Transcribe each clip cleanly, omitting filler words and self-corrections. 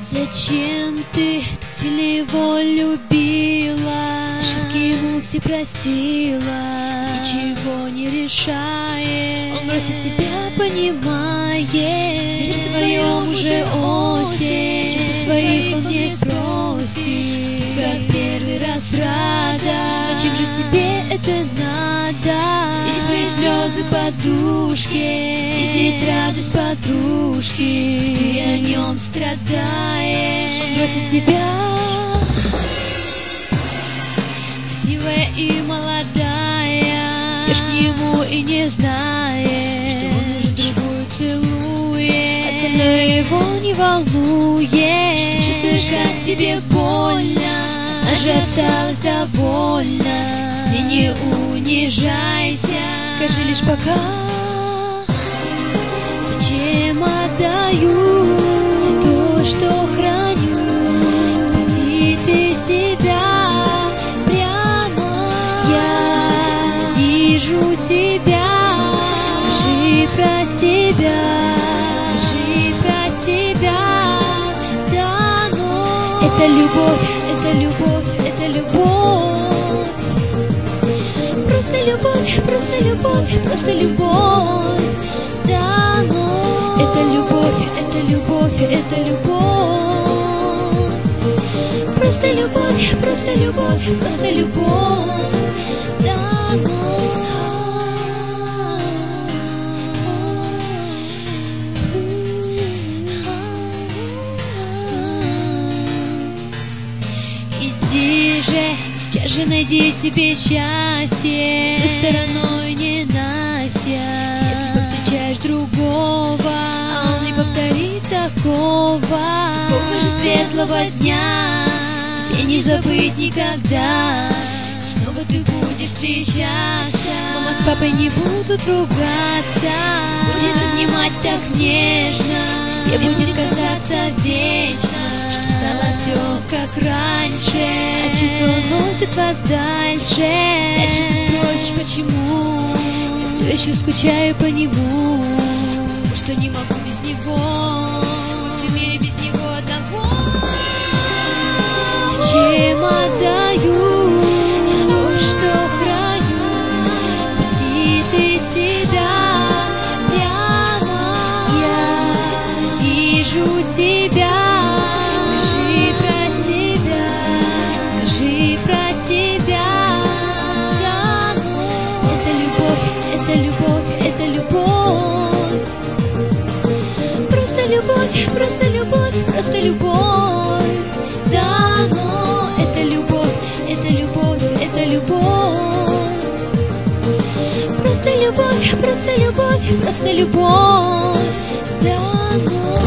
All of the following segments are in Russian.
Зачем ты так сильно его любила? Ошибки ему все простила, ничего не решает. Он бросит тебя, понимает. В сердце твоем уже осень, чувств твоих он не сбросит. Как первый раз рада, зачем же тебе это надо? Видеть свои слезы подушки, видеть радость подружки. Ты о нем страдаешь, он бросит тебя. Красивая и молодая, идешь к нему и не знаешь, что он уже другую целует. Остальное его не волнует, что чувствуешь, как тебе больно. Она же осталась довольна. С ней не унижайся, скажи лишь пока. Зачем отдаю все то, что храню? Спроси ты себя прямо. Я вижу тебя. Скажи про себя, скажи про себя. Да, но это любовь, это любовь, это любовь. Просто любовь, просто любовь, просто любовь. Да, но это любовь, это любовь, это любовь. Просто любовь, просто любовь, просто любовь. Да, но иди же, сейчас же найди себе счастье. Будь стороной ненастья. Если повстречаешь другого, а он не повторит такого же светлого дня, тебе не забыть никогда. Снова ты будешь встречаться, мама с папой не будут ругаться. Будет обнимать так нежно, тебе будет казаться вечно, что стало все как раньше, а чувства уносят вас дальше. Дальше ты спросишь, почему я все еще скучаю по нему, потому что не могу без него, во всем мире без него одного. Зачем отдаю все то, что храню? Спроси ты себя прямо. Я вижу тебя. Скажи про себя, скажи про себя. Да, но это любовь, это любовь, это любовь. Просто любовь, просто любовь, просто любовь. Да, но это любовь, это любовь, это любовь. Просто любовь, просто любовь, просто любовь. Да, но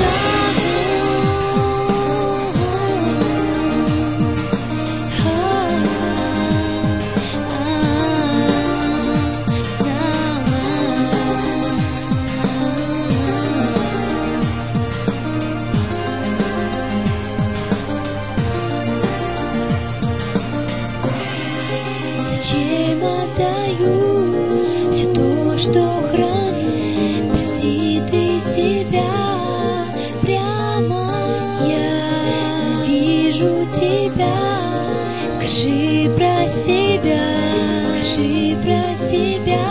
зачем отдаю все то, что храню? Спроси ты себя прямо. Я вижу тебя. Скажи про себя, скажи про себя.